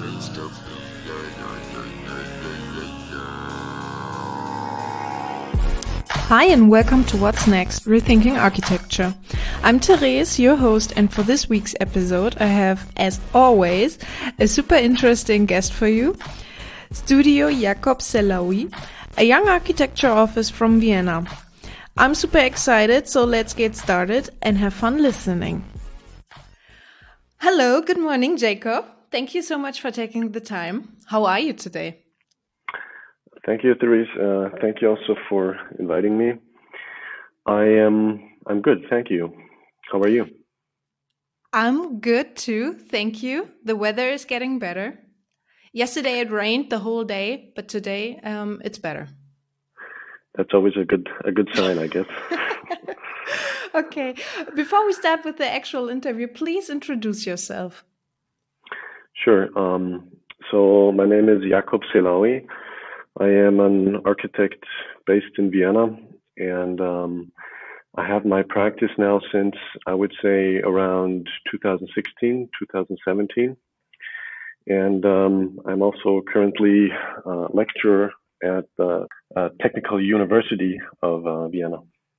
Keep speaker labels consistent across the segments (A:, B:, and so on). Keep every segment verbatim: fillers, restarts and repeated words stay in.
A: Hi and welcome to What's Next, Rethinking Architecture. I'm Therese, your host, and for this week's episode I have, as always, a super interesting guest for you, Studio Jakob Selaoui, a young architecture office from Vienna. I'm super excited, so let's get started and have fun listening. Hello, good morning, Jakob. Thank you so much for taking the time. How are you today?
B: Thank you, Therese. Uh, thank you also for inviting me. I am. I'm good. Thank you. How are you?
A: I'm good too. Thank you. The weather is getting better. Yesterday it rained the whole day, but today um, it's better.
B: That's always a good a good sign, I guess.
A: Okay. Before we start with the actual interview, please introduce yourself.
B: Sure. Um, so my name is Jakob Selaoui. I am an architect based in Vienna, and um, I have my practice now since, I would say, around two thousand sixteen, two thousand seventeen. And um, I'm also currently a lecturer at the uh, Technical University of uh, Vienna.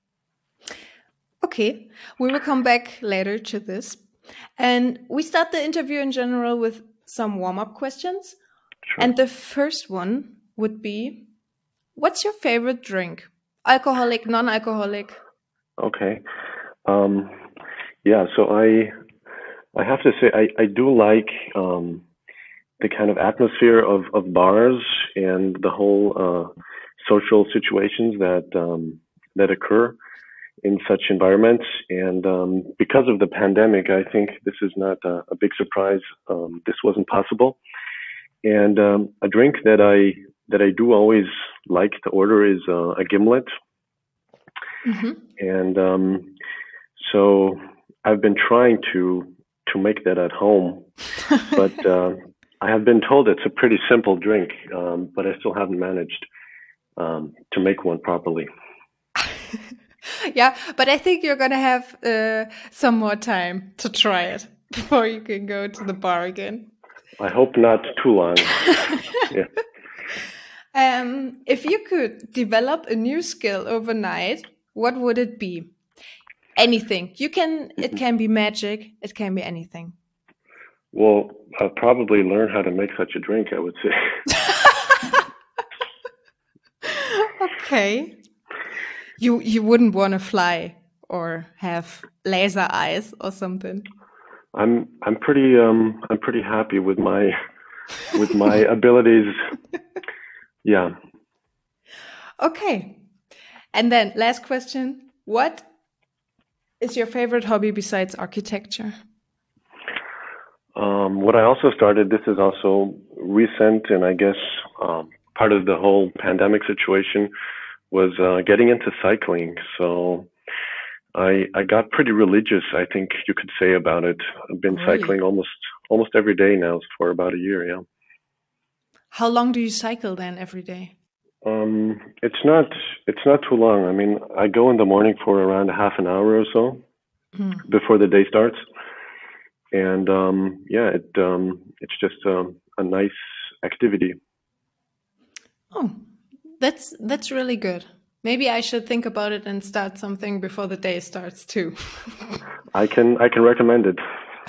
A: Okay, we will come back later to this. And we start the interview in general with some warm-up questions.
B: Sure.
A: And the first one would be, what's your favorite drink? Alcoholic, non-alcoholic?
B: Okay. Um, yeah, so I I have to say I, I do like um, the kind of atmosphere of, of bars and the whole uh, social situations that um, that occur in such environments. And um, because of the pandemic, I think this is not a, a big surprise. Um, this wasn't possible. And um, a drink that I that I do always like to order is uh, a gimlet.
A: Mm-hmm.
B: And um, so I've been trying to to make that at home, but uh, I have been told it's a pretty simple drink, um, but I still haven't managed um, to make one properly.
A: Yeah, but I think you're going to have uh, some more time to try it before you can go to the bar again.
B: I hope not too long. Yeah.
A: Um, if you could develop a new skill overnight, what would it be? Anything. You can. It can be magic. It can be anything.
B: Well, I'll probably learn how to make such a drink, I would say.
A: Okay. You you wouldn't want to fly or have laser eyes or something.
B: I'm I'm pretty um I'm pretty happy with my with my abilities. Yeah.
A: Okay. And then last question, what is your favorite hobby besides architecture?
B: Um, what I also started, this is also recent, and I guess um, part of the whole pandemic situation was uh, getting into cycling. So I I got pretty religious, I think you could say, about it. I've been
A: Really?
B: cycling almost almost every day now for about a year, yeah.
A: How long do you cycle then every day?
B: Um, it's not it's not too long. I mean, I go in the morning for around a half an hour or so
A: Hmm.
B: before the day starts. And um, yeah, it um, it's just um, a nice activity.
A: Oh, that's that's really good. Maybe I should think about it and start something before the day starts too.
B: I can I can recommend it.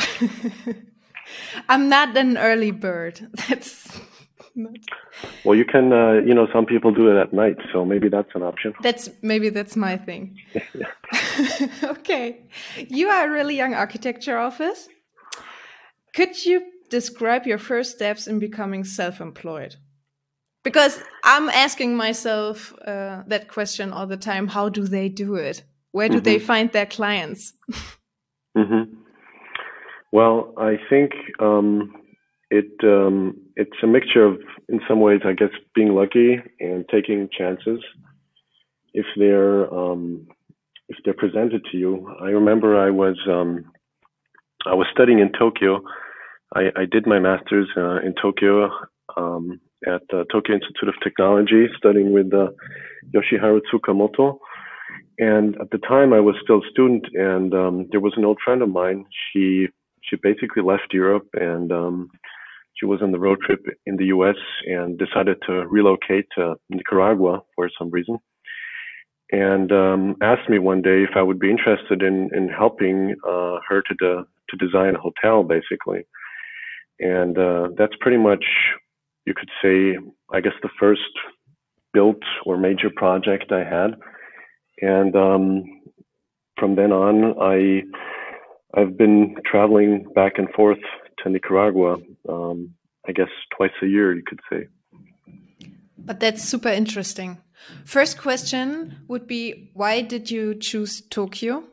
A: I'm not an early bird. That's not...
B: Well, you can uh, you know, some people do it at night, so maybe that's an option.
A: That's maybe that's my thing.
B: Yeah.
A: Okay, you are a really young architecture office. Could you describe your first steps in becoming self-employed? Because I'm asking myself uh, that question all the time. How do they do it? Where do
B: Mm-hmm.
A: they find their clients?
B: Mm-hmm. Well, I think um, it um, it's a mixture of, in some ways, I guess, being lucky and taking chances if they're um, if they're presented to you. I remember I was um, I was studying in Tokyo. I, I did my master's uh, in Tokyo um, at the Tokyo Institute of Technology, studying with uh, Yoshiharu Tsukamoto. And at the time, I was still a student, and um, there was an old friend of mine. She she basically left Europe, and um, she was on the road trip in the U S and decided to relocate to Nicaragua for some reason, and um, asked me one day if I would be interested in in helping uh, her to de- to design a hotel, basically. And uh, that's pretty much, you could say, I guess, the first built or major project I had. And um, from then on, I I've been traveling back and forth to Nicaragua, um, I guess twice a year, you could say.
A: But that's super interesting. First question would be, why did you choose Tokyo?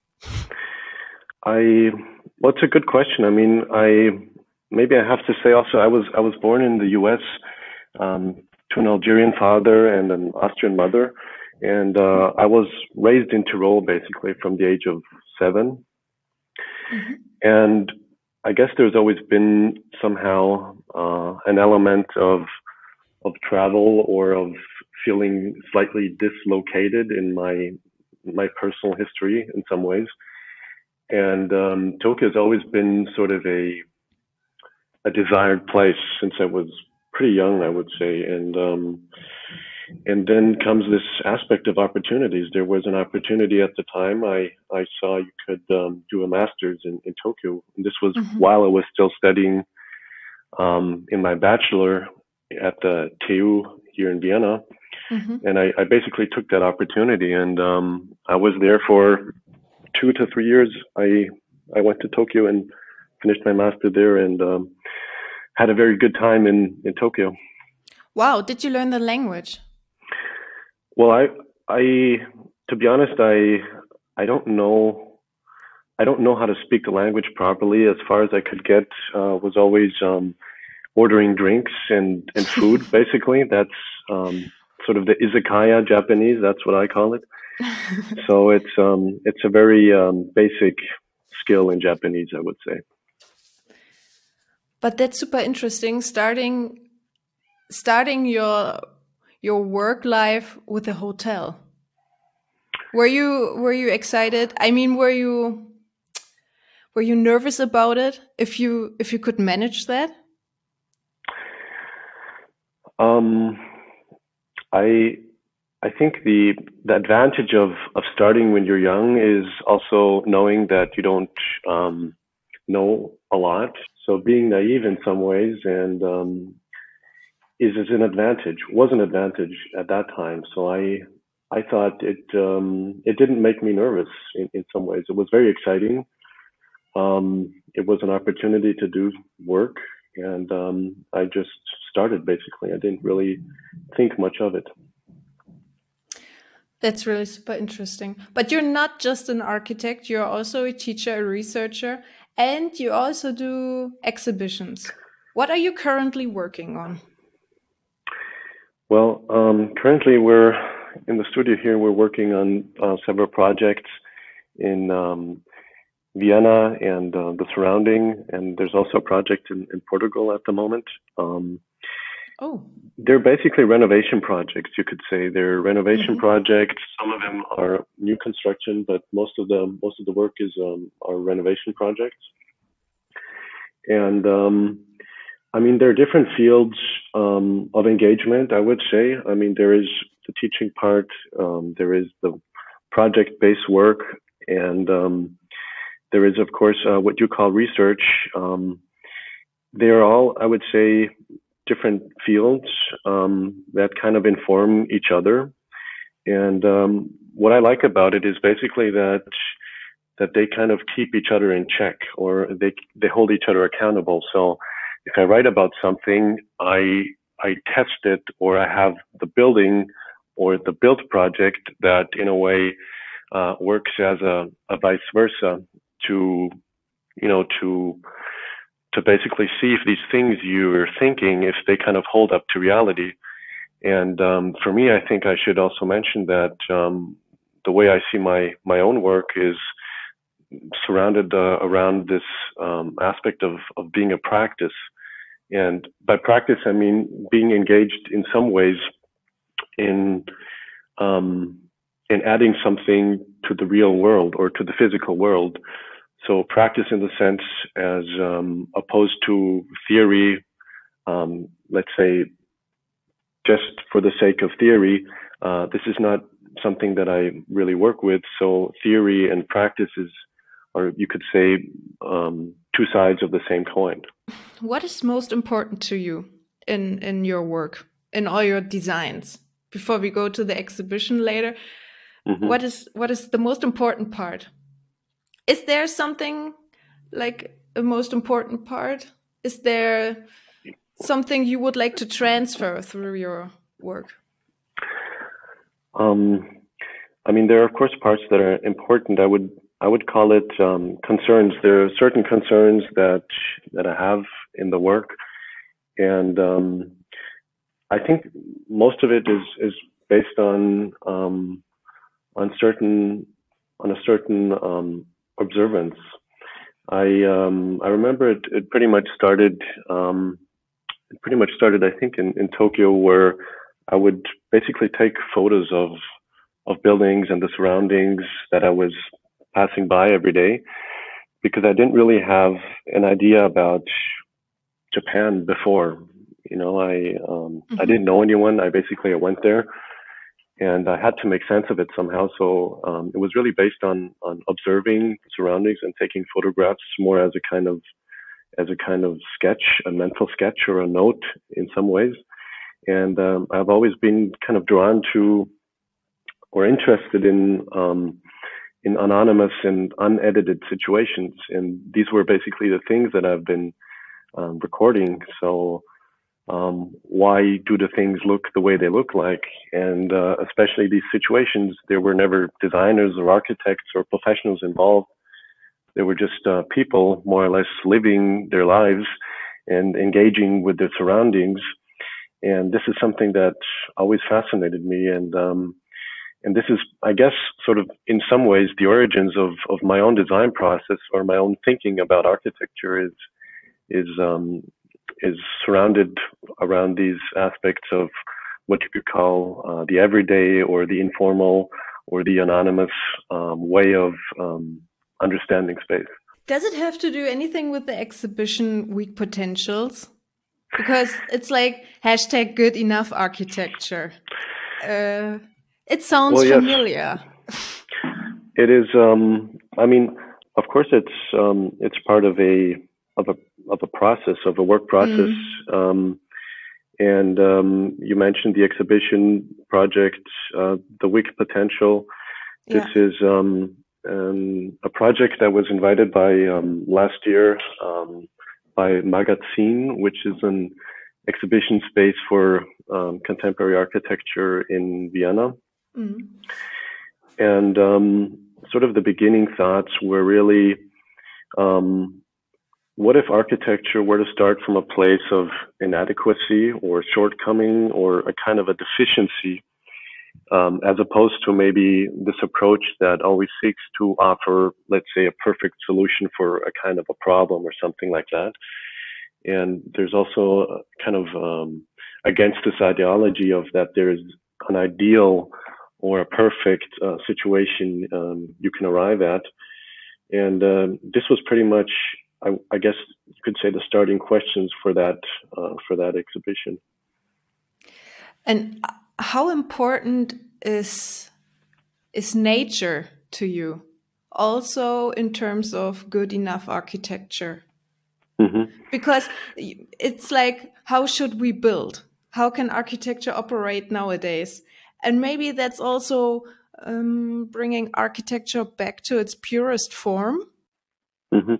B: I well, it's a good question. I mean, I maybe I have to say also I was I was born in the U S um, to an Algerian father and an Austrian mother, and uh, I was raised in Tyrol basically from the age of seven. Mm-hmm. And I guess there's always been somehow uh, an element of of travel or of feeling slightly dislocated in my my personal history in some ways. And um, Tokyo has always been sort of a a desired place since I was pretty young, I would say. And um, and then comes this aspect of opportunities. There was an opportunity at the time. I, I saw you could um, do a master's in, in Tokyo. And this was mm-hmm. while I was still studying um, in my bachelor at the T U here in Vienna. Mm-hmm. And I, I basically took that opportunity, and um, I was there for two to three years. I I went to Tokyo and finished my master there, and um, had a very good time in, in Tokyo.
A: Wow! Did you learn the language?
B: Well, I I to be honest, I I don't know I don't know how to speak the language properly. As far as I could get uh, was always um, ordering drinks and, and food. Basically, that's um, sort of the izakaya Japanese. That's what I call it. So it's um it's a very um, basic skill in Japanese, I would say.
A: But that's super interesting. Starting starting your your work life with a hotel. Were you were you excited? I mean, were you were you nervous about it? If you if you could manage that?
B: Um, I. I think the, the advantage of, of starting when you're young is also knowing that you don't um, know a lot. So being naive in some ways and um, is, is an advantage, was an advantage at that time. So I I thought it um, it didn't make me nervous in, in some ways. It was very exciting. Um, it was an opportunity to do work, and um, I just started basically. I didn't really think much of it.
A: That's really super interesting. But you're not just an architect, you're also a teacher, a researcher, and you also do exhibitions. What are you currently working on?
B: Well, um, currently we're in the studio here, we're working on uh, several projects in um, Vienna and uh, the surrounding, and there's also a project in, in Portugal at the moment. Um,
A: Oh,
B: they're basically renovation projects, you could say. They're renovation mm-hmm. projects. Some of them are new construction, but most of the most of the work is um, are renovation projects. And um, I mean, there are different fields um, of engagement, I would say. I mean, there is the teaching part, um, there is the project-based work, and um, there is, of course, uh, what you call research. Um, they're all, I would say, different fields um, that kind of inform each other. And um, what I like about it is basically that that they kind of keep each other in check, or they they hold each other accountable. So if I write about something, I I test it, or I have the building or the built project that in a way uh, works as a, a vice versa to, you know, to to basically see if these things you're thinking, if they kind of hold up to reality. And um, for me, I think I should also mention that um, the way I see my, my own work is surrounded uh, around this um, aspect of, of being a practice. And by practice, I mean being engaged in some ways in um, in adding something to the real world or to the physical world. So practice in the sense as um, opposed to theory um, let's say, just for the sake of theory, uh, this is not something that I really work with. So theory and practice is, or you could say, um, two sides of the same coin.
A: What is most important to you in, in your work, in all your designs? Before we go to the exhibition later, mm-hmm. what is what is the most important part? Is there something like a most important part? Is there something you would like to transfer through your work?
B: Um, I mean, there are of course parts that are important. I would I would call it um, concerns. There are certain concerns that that I have in the work, and um, I think most of it is is based on um, on certain on a certain um, observance. I um, I remember it, it pretty much started um, it pretty much started I think in, in Tokyo, where I would basically take photos of of buildings and the surroundings that I was passing by every day, because I didn't really have an idea about Japan before. You know, I um, mm-hmm. I didn't know anyone. I basically I went there, and I had to make sense of it somehow. So um, it was really based on on observing surroundings and taking photographs, more as a kind of as a kind of sketch, a mental sketch or a note in some ways. And um, I've always been kind of drawn to or interested in um, in anonymous and unedited situations, and these were basically the things that I've been um, recording. So. Um, why do the things look the way they look like? And uh, especially these situations, there were never designers or architects or professionals involved. There were just uh, people more or less living their lives and engaging with their surroundings. And this is something that always fascinated me. And um, and this is, I guess, sort of in some ways the origins of, of my own design process, or my own thinking about architecture is is um, is surrounded around these aspects of what you could call uh, the everyday or the informal or the anonymous um, way of um, understanding space.
A: Does it have to do anything with the exhibition Weak Potentials? Because it's like hashtag good enough architecture. Uh, it sounds
B: well, yes.
A: familiar.
B: It is. Um, I mean, of course, it's um, it's part of a of a of a process, of a work process. Mm. Um, and um, you mentioned the exhibition project, uh, the Weak Potential. This yeah. is um, um, a project that was invited by um, last year um, by Magazin, which is an exhibition space for um, contemporary architecture in Vienna. Mm. And um, sort of the beginning thoughts were really, um, what if architecture were to start from a place of inadequacy or shortcoming or a kind of a deficiency, um, as opposed to maybe this approach that always seeks to offer, let's say, a perfect solution for a kind of a problem or something like that. And there's also a kind of um, against this ideology of that there is an ideal or a perfect uh, situation um, you can arrive at. And um, this was pretty much, I, I guess you could say, the starting questions for that uh, for that exhibition.
A: And how important is is nature to you, also in terms of good enough architecture? Mm-hmm. Because it's like, how should we build? How can architecture operate nowadays? And maybe that's also um, bringing architecture back to its purest form.
B: Mm-hmm.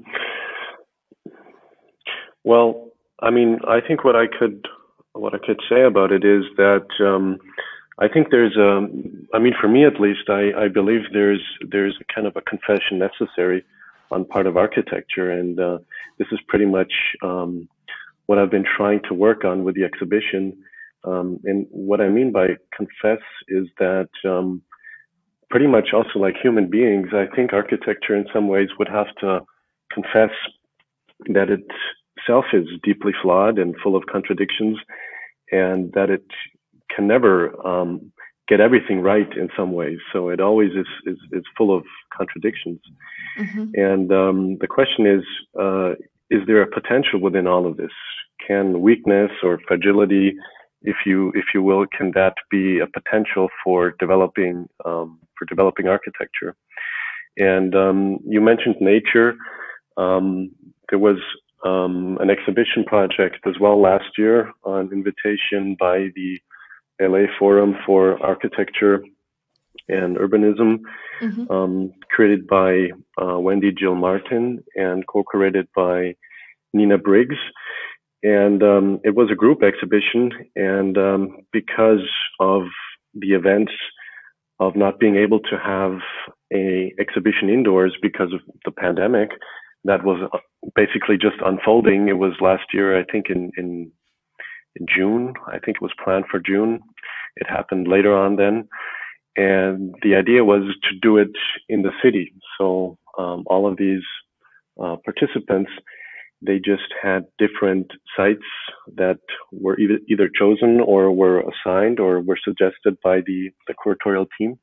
B: Well, I mean, I think what I could what I could say about it is that um, I think there's a, I mean, for me at least, I, I believe there's there's a kind of a confession necessary on part of architecture, and uh, this is pretty much um, what I've been trying to work on with the exhibition. Um, and what I mean by confess is that um, pretty much also like human beings, I think architecture in some ways would have to confess that itself is deeply flawed and full of contradictions, and that it can never um, get everything right in some ways. So it always is is, is full of contradictions. Mm-hmm. And um, the question is, uh, is there a potential within all of this? can weakness or fragility, if you if you will, can that be a potential for developing um, for developing architecture? And um, you mentioned nature. Um, there was um, an exhibition project as well last year on invitation by the L A Forum for Architecture and Urbanism, mm-hmm. um, created by uh, Wendy Jill Martin and co-curated by Nina Briggs. And um, it was a group exhibition. And um, because of the events of not being able to have a exhibition indoors because of the pandemic, that was basically just unfolding. It was last year, I think in, in, in June. I think it was planned for June. It happened later on then. And the idea was to do it in the city. So um, all of these uh, participants, they just had different sites that were either, either chosen or were assigned or were suggested by the, the curatorial team.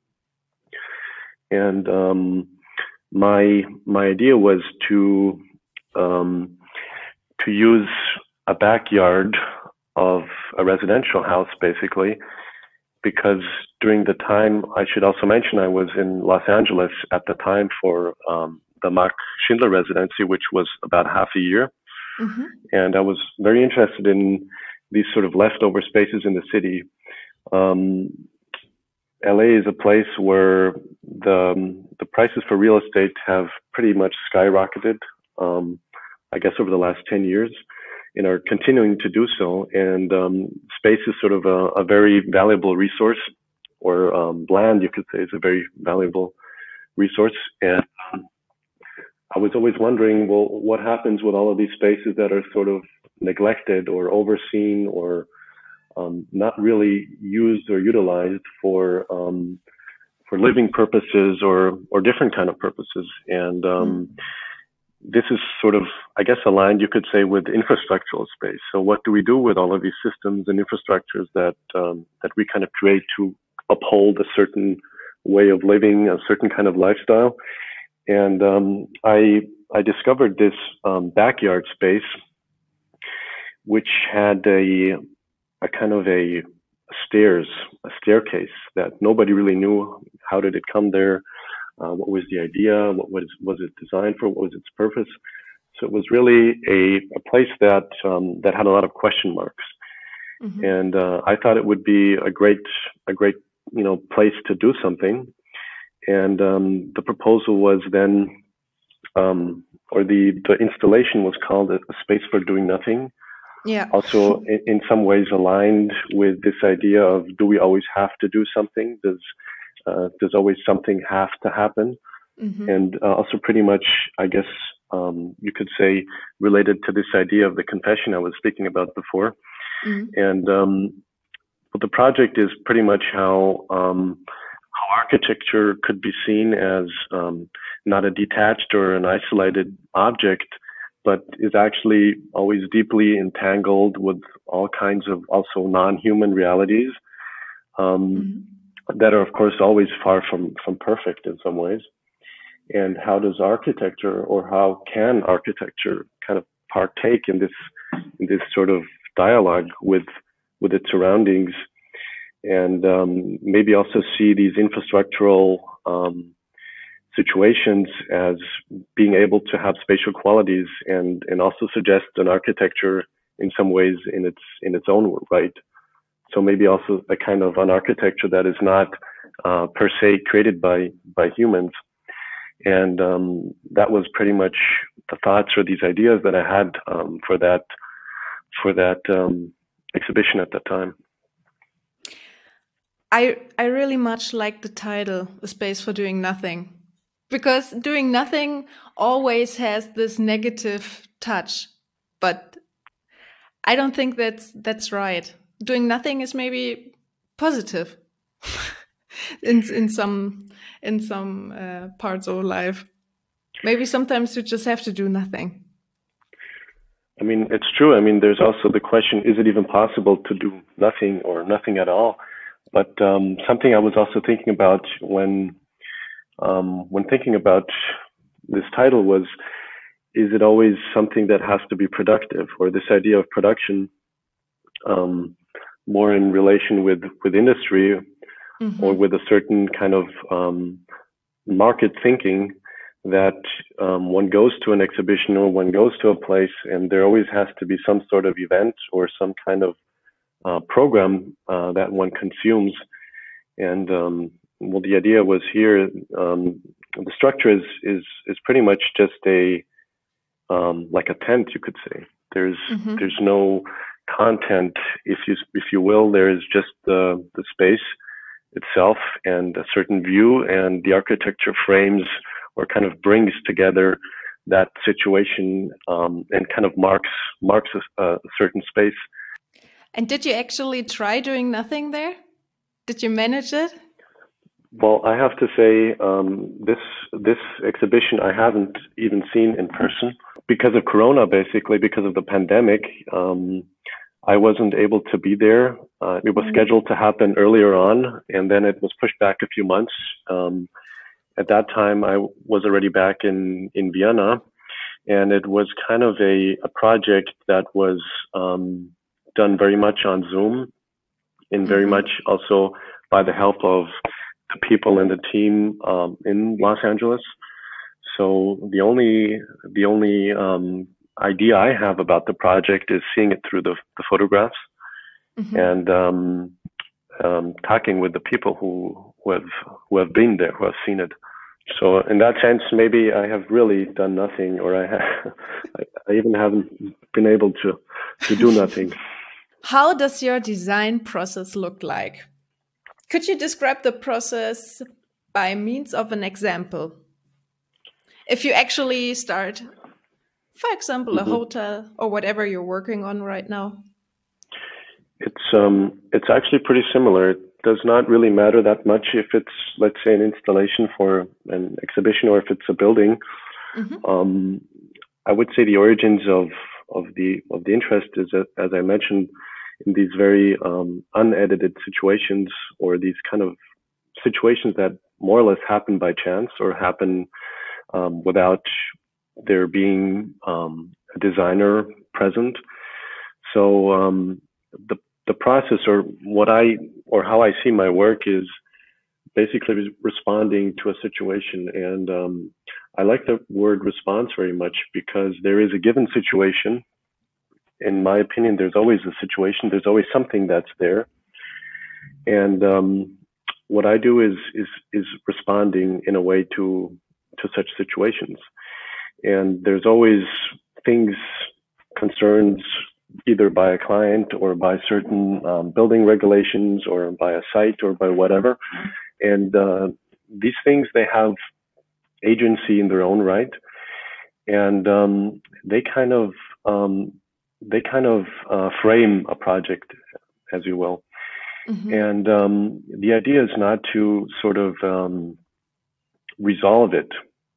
B: And um, my my idea was to um, to use a backyard of a residential house, basically, because during the time, I should also mention, I was in Los Angeles at the time for um, the Max Schindler residency, which was about half a year. Mm-hmm. And I was very interested in these sort of leftover spaces in the city. Um, L A is a place where the um, the prices for real estate have pretty much skyrocketed, um, I guess, over the last ten years, and are continuing to do so. And um, space is sort of a, a very valuable resource, or um, land, you could say, is a very valuable resource. And um, I was always wondering, well, what happens with all of these spaces that are sort of neglected or overseen or um, not really used or utilized for um, for living purposes or or different kind of purposes. And um, mm. this is sort of, I guess, aligned, you could say, with infrastructural space. So what do we do with all of these systems and infrastructures that um, that we kind of create to uphold a certain way of living, a certain kind of lifestyle? And um, I I discovered this um, backyard space, which had a a kind of a stairs, a staircase that nobody really knew. How did it come there? Uh, what was the idea? What was was it designed for? What was its purpose? So it was really a, a place that um, that had a lot of question marks, mm-hmm. and uh, I thought it would be a great a great you know place to do something. And um, the proposal was then, um, or the the installation was called a, a space for doing nothing. Yeah. Also, in, in some ways, aligned with this idea of, do we always have to do something? Does uh, does always something have to happen? Mm-hmm. And uh, also, pretty much, I guess um, you could say, related to this idea of the confession I was speaking about before. Mm-hmm. And um, the project is pretty much how um, how architecture could be seen as um, not a detached or an isolated object, but is actually always deeply entangled with all kinds of also non-human realities um, mm-hmm. that are, of course, always far from, from perfect in some ways. And how does architecture, or how can architecture kind of partake in this in this sort of dialogue with with its surroundings, and um, maybe also see these infrastructural um, situations as being able to have spatial qualities, and and also suggest an architecture in some ways in its in its own right. So maybe also a kind of an architecture that is not uh, per se created by by humans. And um, that was pretty much the thoughts or these ideas that I had um, for that for that um, exhibition at that time.
A: I I really much like the title, "A Space for Doing Nothing," because doing nothing always has this negative touch. But I don't think that's that's right. Doing nothing is maybe positive in in some in some uh, parts of life. Maybe sometimes you just have to do nothing.
B: I mean, it's true. I mean, there's also the question, is it even possible to do nothing or nothing at all? But um, something I was also thinking about when um, when thinking about this title was, is it always something that has to be productive, or this idea of production, um, more in relation with, with industry mm-hmm. or with a certain kind of um, market thinking that um, one goes to an exhibition or one goes to a place and there always has to be some sort of event or some kind of uh, program uh, that one consumes. And um, well, the idea was here, um, the structure is, is, is pretty much just a, um, like a tent, you could say. There's, mm-hmm. there's no content, if you, if you will. There is just the, the space itself and a certain view, and the architecture frames or kind of brings together that situation um, and kind of marks, marks a, a certain space.
A: And did you actually try doing nothing there? Did you manage it?
B: Well, I have to say, um, this this exhibition I haven't even seen in person because of Corona, basically, because of the pandemic. Um, I wasn't able to be there. Uh, it was mm-hmm. scheduled to happen earlier on, and then it was pushed back a few months. Um, at that time, I was already back in, in Vienna, and it was kind of a, a project that was um, done very much on Zoom, and very mm-hmm. much also by the help of the people in the team um, in Los Angeles. So the only the only um, idea I have about the project is seeing it through the, the photographs mm-hmm. and um, um, talking with the people who, who have who have been there, who have seen it. So in that sense, maybe I have really done nothing, or I have, I even haven't been able to to do nothing.
A: How does your design process look like? Could you describe the process by means of an example? If you actually start, for example, mm-hmm. a hotel or whatever you're working on right now.
B: It's um, it's actually pretty similar. It does not really matter that much if it's, let's say, an installation for an exhibition or if it's a building. Mm-hmm. Um, I would say the origins of of the of the interest is, as I mentioned, in these very um, unedited situations, or these kind of situations that more or less happen by chance or happen um, without there being um, a designer present. So um, the the process, or what I or how I see my work, is basically responding to a situation. And um, I like the word response very much because there is a given situation. In my opinion, there's always a situation. There's always something that's there, and um, what I do is is is responding in a way to to such situations. And there's always things, concerns, either by a client or by certain um, building regulations or by a site or by whatever. And uh, these things, they have agency in their own right, and um, they kind of um, they kind of uh, frame a project, as you will. Mm-hmm. And um, the idea is not to sort of um, resolve it.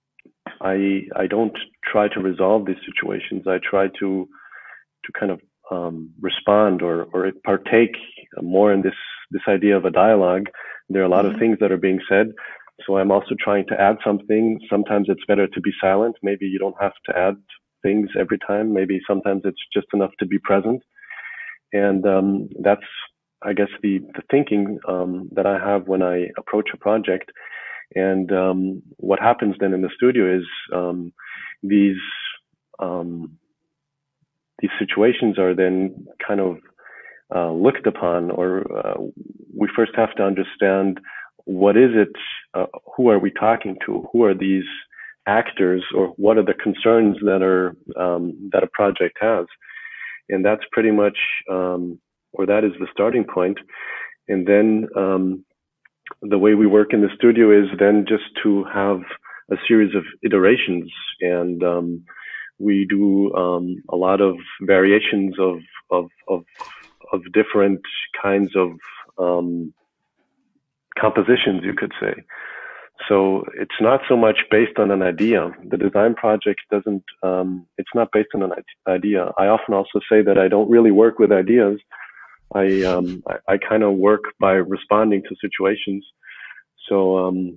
B: I I don't try to resolve these situations. I try to to kind of um, respond or or partake more in this this idea of a dialogue. There are a lot mm-hmm. of things that are being said, so I'm also trying to add something. Sometimes it's better to be silent. Maybe you don't have to add things every time. Maybe sometimes it's just enough to be present. And um, that's, I guess, the, the thinking um, that I have when I approach a project. And um, what happens then in the studio is um, these um, these situations are then kind of uh, looked upon, or uh, we first have to understand what is it, uh, who are we talking to, who are these actors, or what are the concerns that are um, that a project has. And that's pretty much, um, or that is the starting point. And then um, the way we work in the studio is then just to have a series of iterations, and um, we do um, a lot of variations of of of, of different kinds of um, compositions, you could say. So it's not so much based on an idea. The design project doesn't, um, it's not based on an idea. I often also say that I don't really work with ideas. I, um, I, I kind of work by responding to situations. So, um,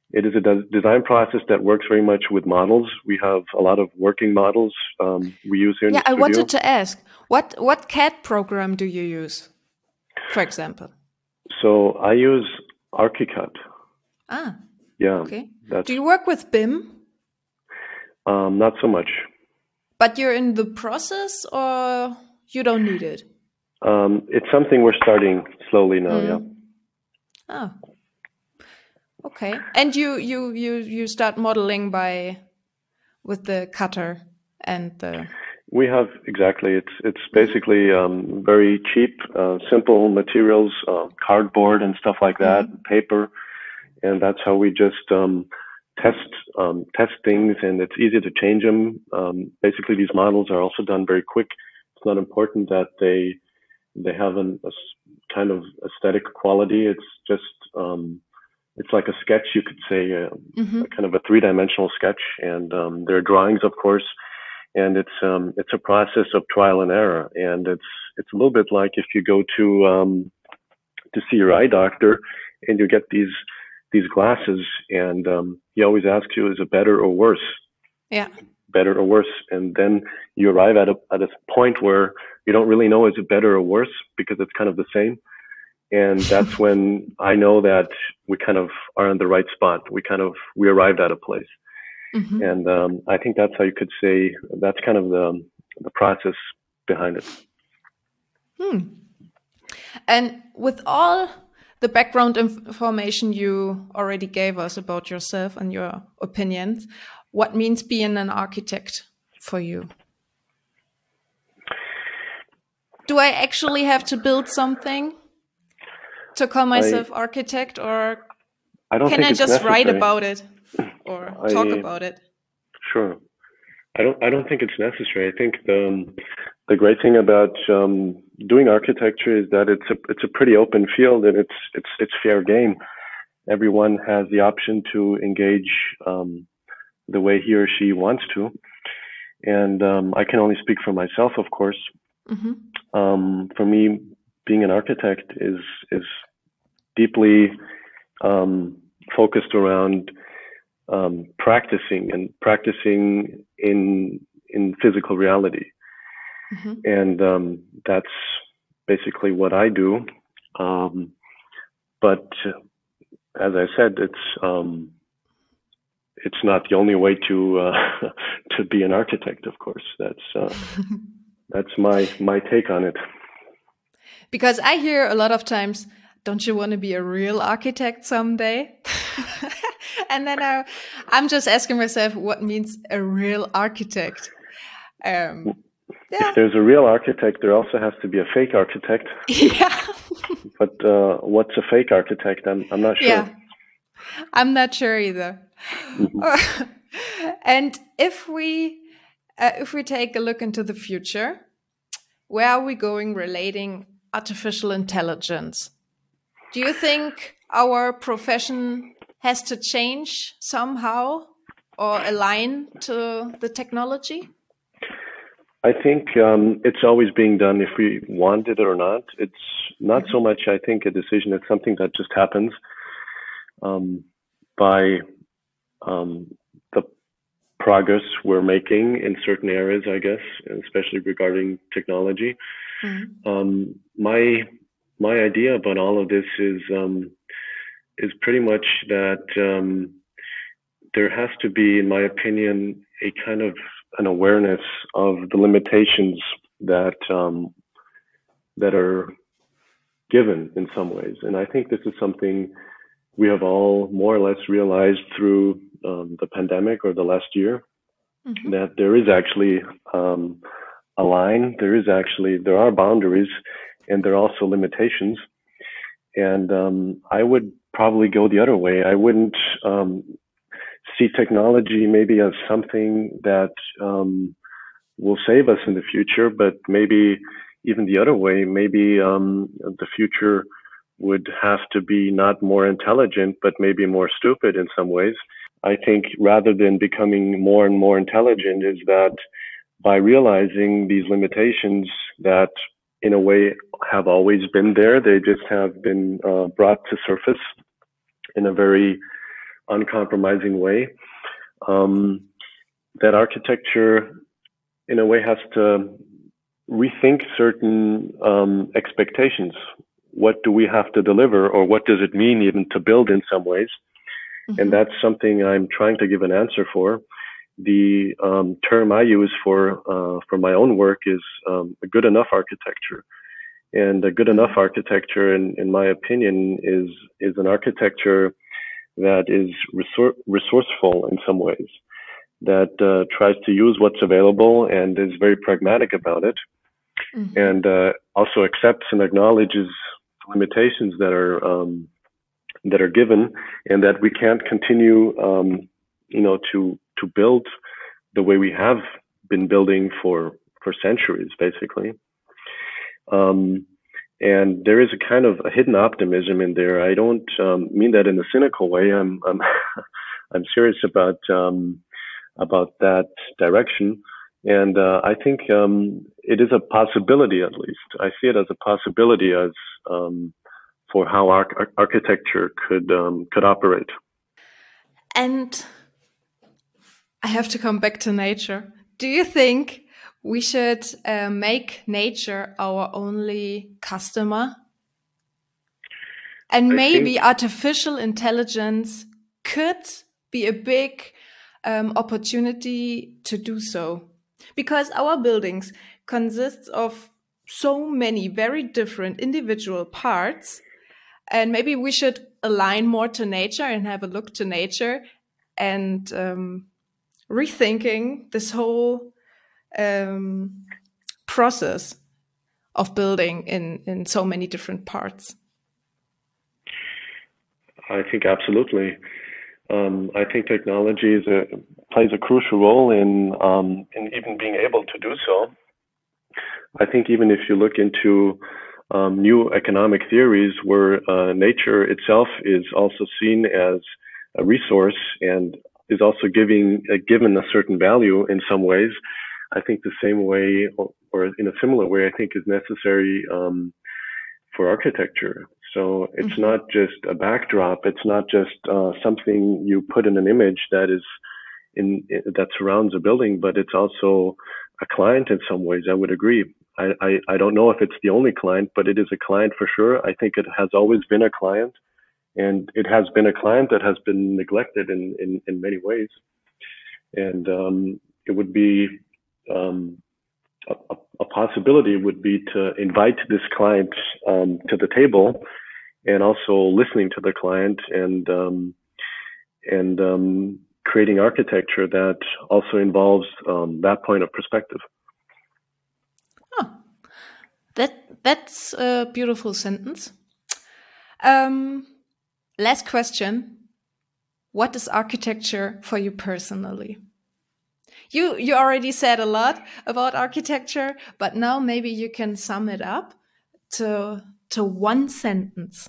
B: it is a de- design process that works very much with models. We have a lot of working models um, we use here in
A: Yeah,
B: the
A: I
B: studio.
A: wanted to ask, what what C A D program do you use, for example?
B: So I use ArchiCAD.
A: Ah,
B: Yeah,
A: okay.
B: that's
A: Do you work with B I M?
B: um, not so much.
A: But you're in the process, or you don't need it?
B: Um, it's something we're starting slowly now.
A: Mm.
B: Yeah.
A: Oh, okay. And you you you you start modeling by with the cutter and the.
B: We have exactly. It's it's basically um, very cheap, uh, simple materials, uh, cardboard and stuff like that,
A: Mhm.
B: paper, and that's how we just um, test um, test things. And it's easy to change them. Um, basically, these models are also done very quick. It's not important that they they have an, a s- kind of aesthetic quality. It's just um, it's like a sketch, you could say, uh,
A: Mhm.
B: a kind of a three-dimensional sketch, and um, there are drawings, of course. And it's um, it's a process of trial and error, and it's it's a little bit like if you go to um, to see your eye doctor, and you get these these glasses, and um, he always asks you, is it better or worse?
A: Yeah.
B: Better or worse? And then you arrive at a at a point where you don't really know, is it better or worse, because it's kind of the same. And that's when I know that we kind of are in the right spot. We kind of we arrived at a place.
A: Mhm.
B: And um, I think that's how you could say that's kind of the the process behind it.
A: Hmm. And with all the background inf- information you already gave us about yourself and your opinions, what means being an architect for you? Do I actually have to build something to call
B: I
A: myself architect, or
B: I don't
A: can
B: think
A: I
B: it's
A: just write
B: necessary.
A: about it or talk
B: I
A: about it?
B: Sure. I don't I don't think it's necessary. I think the the great thing about um, doing architecture is that it's a it's a pretty open field, and it's it's it's fair game. Everyone has the option to engage um, the way he or she wants to, and um, I can only speak for myself, of course.
A: Hmm.
B: Um, for me, being an architect is is deeply um, focused around um, practicing and practicing in in physical reality,
A: Hmm.
B: and um, that's basically what I do. Um, but as I said, it's um, it's not the only way to uh, to be an architect. Of course, that's uh, that's my my take on it.
A: Because I hear a lot of times, don't you want to be a real architect someday? And then I, I'm just asking myself, what means a real architect? Um,
B: If
A: yeah,
B: there's a real architect, there also has to be a fake architect.
A: yeah,
B: But uh, what's a fake architect? I'm I'm not sure.
A: yeah. I'm not sure either.
B: Mhm.
A: And if we uh, if we take a look into the future, where are we going relating artificial intelligence? Do you think our profession has to change somehow or align to the technology?
B: I think um, it's always being done if we want it or not. It's not so much, I think, a decision. It's something that just happens um, by um, the progress we're making in certain areas, I guess, especially regarding technology.
A: Mm-hmm.
B: Um, my my idea about all of this is um, is pretty much that um, there has to be, in my opinion, a kind of an awareness of the limitations that um, that are given in some ways, and I think this is something we have all more or less realized through um, the pandemic or the last year,
A: Mm-hmm.
B: that there is actually um, a line, there is actually there are boundaries, and there are also limitations. And um, I would probably go the other way. I wouldn't um, see technology maybe as something that um, will save us in the future, but maybe even the other way. Maybe um, the future would have to be not more intelligent, but maybe more stupid in some ways. I think rather than becoming more and more intelligent, is that by realizing these limitations that in a way have always been there, they just have been uh, brought to surface in a very uncompromising way. Um, that architecture, in a way, has to rethink certain um, expectations. What do we have to deliver, or what does it mean even to build in some ways? Mm-hmm. And that's something I'm trying to give an answer for. The um, term I use for uh, for my own work is um, a good enough architecture. And a good enough architecture, in, in my opinion, is is an architecture that is resor- resourceful in some ways, that uh, tries to use what's available and is very pragmatic about it, mm-hmm. and uh, also accepts and acknowledges limitations that are um, that are given, and that we can't continue, um, you know, to to build the way we have been building for for centuries, basically. Um, and there is a kind of a hidden optimism in there. I don't um, mean that in a cynical way. I'm I'm I'm serious about um, about that direction, and uh, I think um, it is a possibility. At least I see it as a possibility as um, for how ar- architecture could um, could operate.
A: And I have to come back to nature. Do you think we should uh, make nature our only customer? And
B: I
A: maybe
B: think...
A: artificial intelligence could be a big um, opportunity to do so. Because our buildings consist of so many very different individual parts. And maybe we should align more to nature and have a look to nature and um, rethinking this whole Um, process of building in, in so many different parts.
B: I think absolutely. Um, I think technology is a, plays a crucial role in um, in even being able to do so. I think even if you look into um, new economic theories where uh, nature itself is also seen as a resource and is also giving uh, given a certain value in some ways, I think the same way, or in a similar way, I think is necessary um, for architecture. So it's mm-hmm. not just a backdrop. It's not just uh, something you put in an image that is in that surrounds a building, but it's also a client in some ways. I would agree. I, I, I don't know if it's the only client, but it is a client for sure. I think it has always been a client, and it has been a client that has been neglected in, in, in many ways. And um, it would be Um, a, a possibility would be to invite this client um, to the table, and also listening to the client and um, and um, creating architecture that also involves um, that point of perspective.
A: Oh, that that's a beautiful sentence. Um, last question: what is architecture for you personally? You you already said a lot about architecture, but now maybe you can sum it up to to one sentence.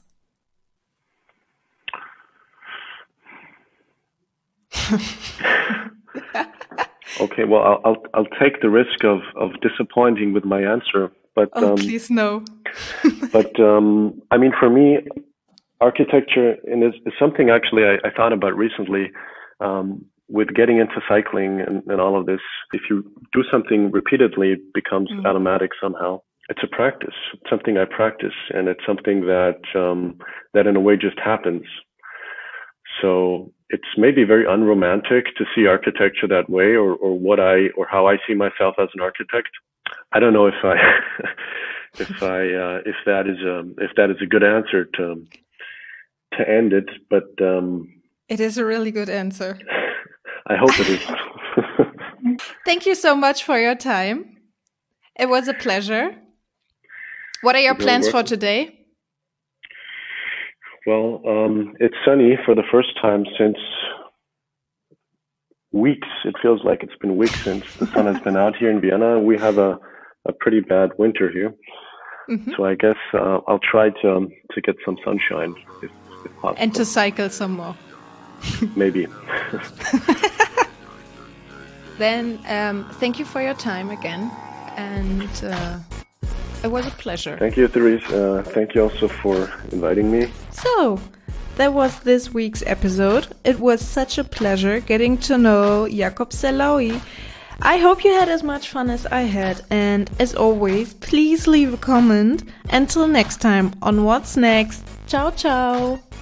B: Okay, well, I'll, I'll I'll take the risk of of disappointing with my answer, but
A: oh,
B: um,
A: please no.
B: But um, I mean, for me, architecture and is, is something actually I, I thought about recently. Um, with getting into cycling and, and all of this, if you do something repeatedly, it becomes mm. automatic somehow. It's a practice. It's something I practice, and it's something that um, that in a way just happens. So it's maybe very unromantic to see architecture that way, or, or what I or how I see myself as an architect. I don't know if I if I uh, if that is a if that is a good answer to to end it, but um,
A: it is a really good answer.
B: I hope it is.
A: Thank you so much for your time. It was a pleasure. What are your You're plans welcome. for today?
B: Well, um, it's sunny for the first time since weeks. It feels like it's been weeks since the sun has been out here in Vienna. We have a, a pretty bad winter here. Mm-hmm. So I guess uh, I'll try to um, to get some sunshine if, if possible.
A: And to cycle some more.
B: Maybe.
A: Then um, thank you for your time again, and uh, it was a pleasure.
B: Thank you, Therese. Uh, thank you also for inviting me.
A: So, that was this week's episode. It was such a pleasure getting to know Jakob Selaoui. I hope you had as much fun as I had, and as always, please leave a comment. Until next time on What's Next. Ciao, ciao.